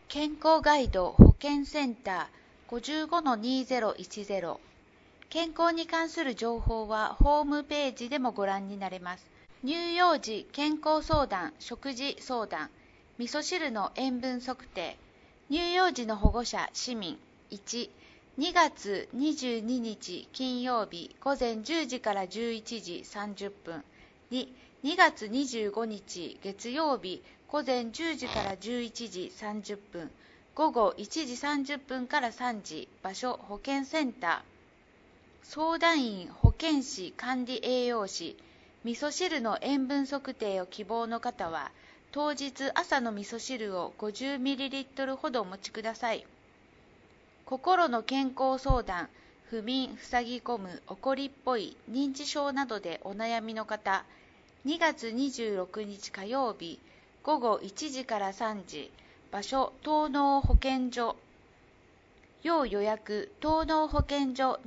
健康ガイド保健センター 55-2010 健康に関する情報はホームページでもご覧になれます。乳幼児健康相談、食事相談、味噌汁の塩分測定、乳幼児の保護者市民1、2月22日金曜日午前10時から11時30分、2、2月25日月曜日午前10時から11時30分、午後1時30分から3時、場所保健センター、相談員保健師管理栄養士、味噌汁の塩分測定を希望の方は、当日朝の味噌汁を 50ml ほどお持ちください。心の健康相談、不眠、塞ぎ込む、怒りっぽい、認知症などでお悩みの方、2月26日火曜日、午後1時から3時、場所、東農保健所。要予約、東農保健所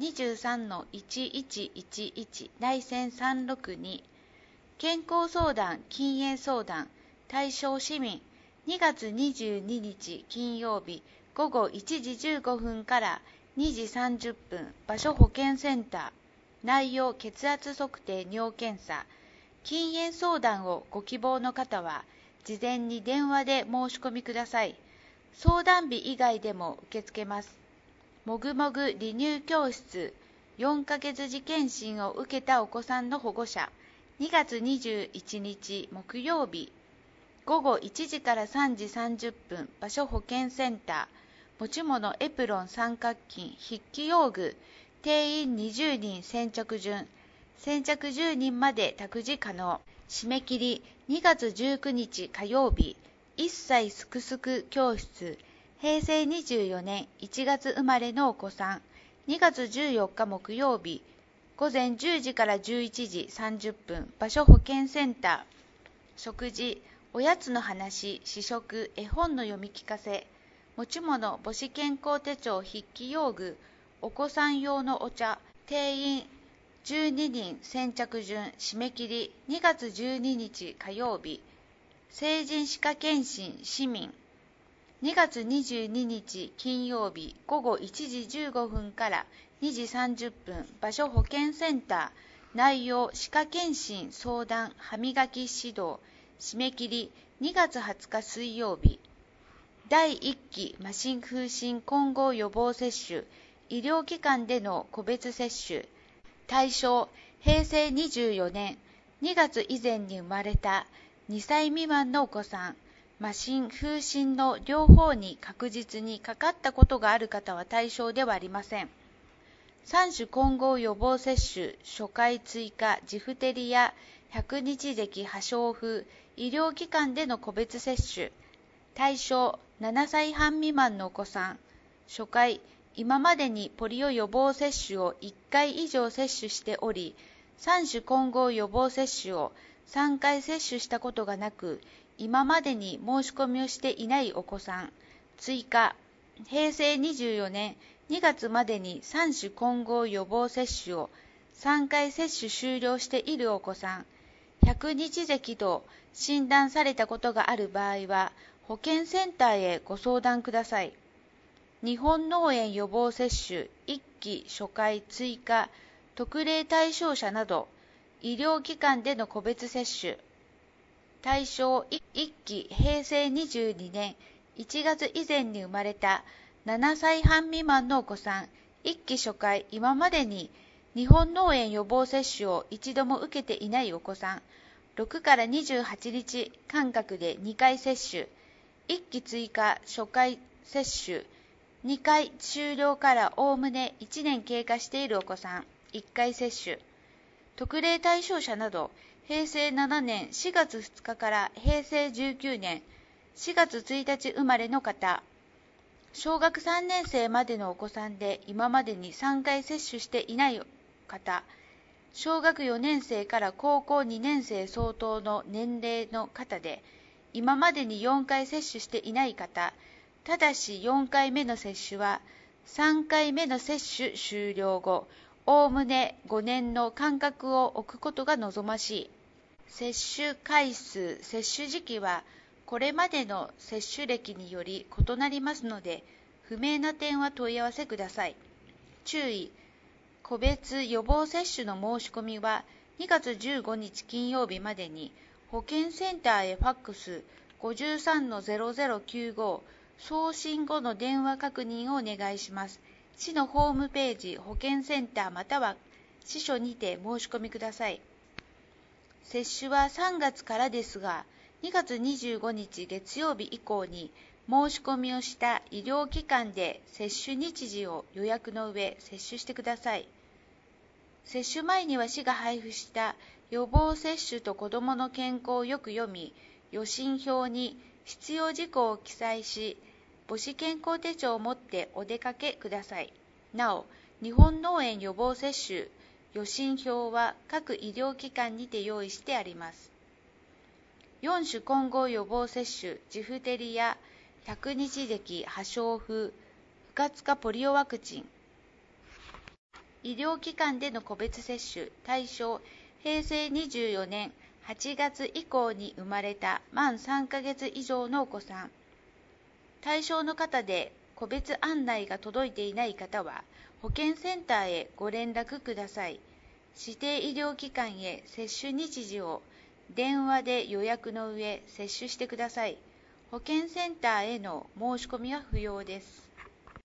23-1111 内線362。健康相談、禁煙相談、対象市民、2月22日金曜日、午後1時15分から2時30分、場所保健センター。内容、血圧測定、尿検査。禁煙相談をご希望の方は、事前に電話で申し込みください。相談日以外でも受け付けます。もぐもぐ離乳教室、4ヶ月時検診を受けたお子さんの保護者、2月21日木曜日、午後1時から3時30分、場所保健センター。持ち物エプロン三角巾、筆記用具、定員20人先着順、先着10人まで託児可能。締め切り2月19日火曜日、1歳すくすく教室、平成24年1月生まれのお子さん、2月14日木曜日、午前10時から11時30分、場所保健センター。食事、おやつの話、試食、絵本の読み聞かせ、持ち物、母子健康手帳、筆記用具、お子さん用のお茶、定員12人先着順、締め切り2月12日火曜日、成人歯科検診市民、2月22日金曜日午後1時15分から2時30分、場所保健センター。内容、歯科検診相談、歯磨き指導。締め切り2月20日水曜日。第1期麻疹風疹混合予防接種、医療機関での個別接種。対象、平成24年2月以前に生まれた2歳未満のお子さん。麻疹、風疹の両方に確実にかかったことがある方は対象ではありません。3種混合予防接種、初回追加、ジフテリア、100日咳、破傷風、医療機関での個別接種。対象、7歳半未満のお子さん。初回、今までにポリオ予防接種を1回以上接種しており、3種混合予防接種を3回接種したことがなく、今までに申し込みをしていないお子さん。追加、平成24年2月までに3種混合予防接種を3回接種終了しているお子さん。100日咳と診断されたことがある場合は、保健センターへご相談ください。日本脳炎予防接種1期初回追加特例対象者など、医療機関での個別接種。対象1期平成22年1月以前に生まれた7歳半未満のお子さん。1期初回今までに日本脳炎予防接種を一度も受けていないお子さん。6から28日間隔で2回接種。1期追加初回接種。2回終了からおおむね1年経過しているお子さん。1回接種。特例対象者など、平成7年4月2日から平成19年4月1日生まれの方。小学3年生までのお子さんで今までに3回接種していない方。小学4年生から高校2年生相当の年齢の方で、今までに4回接種していない方。ただし4回目の接種は3回目の接種終了後、おおむね5年の間隔を置くことが望ましい。接種回数、接種時期はこれまでの接種歴により異なりますので、不明な点は問い合わせください。注意、個別予防接種の申し込みは2月15日金曜日までに保健センターへファックス 53-0095 送信後の電話確認をお願いします。市のホームページ保健センターまたは市所にて申し込みください。接種は3月からですが、2月25日月曜日以降に申し込みをした医療機関で接種日時を予約の上接種してください。接種前には市が配布した予防接種と子どもの健康をよく読み、予診票に必要事項を記載し、母子健康手帳を持ってお出かけください。なお、日本脳炎予防接種予診票は各医療機関にて用意してあります。4種混合予防接種、ジフテリア、100日咳、破傷風、不活化ポリオワクチン。医療機関での個別接種対象、平成24年8月以降に生まれた満3ヶ月以上のお子さん。対象の方で個別案内が届いていない方は、保健センターへご連絡ください。指定医療機関へ接種日時を電話で予約の上接種してください。保健センターへの申し込みは不要です。